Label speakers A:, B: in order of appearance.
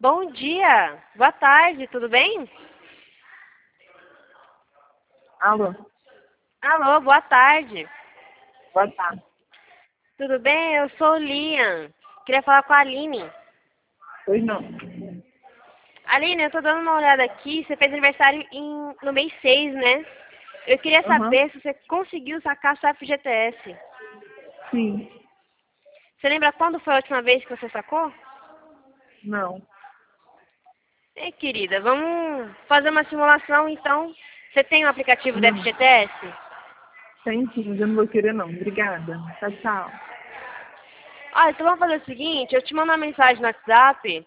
A: Bom dia, boa tarde, tudo bem?
B: Alô,
A: Alô, boa tarde.
B: boa tarde.
A: Tudo bem? Eu sou o Liam. Queria falar com a Aline.
B: Pois não.
A: Aline, eu tô dando uma olhada aqui. Você fez aniversário no mês 6, né? Eu queria
B: Aham,
A: saber se você conseguiu sacar sua FGTS.
B: sim,
A: Você lembra quando foi a última vez que você sacou?
B: não.
A: Ei, querida, vamos fazer uma simulação então. Você tem um aplicativo da
B: Não,
A: FGTS?
B: tem sim, mas eu não vou querer não. Obrigada. Tchau, tchau.
A: Olha, então vamos fazer o seguinte, eu te mando uma mensagem no WhatsApp